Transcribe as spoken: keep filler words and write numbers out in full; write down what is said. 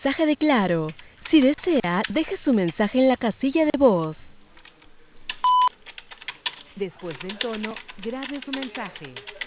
mensaje de Claro. Si desea, deje su mensaje en la casilla de voz. Después del tono, grabe su mensaje.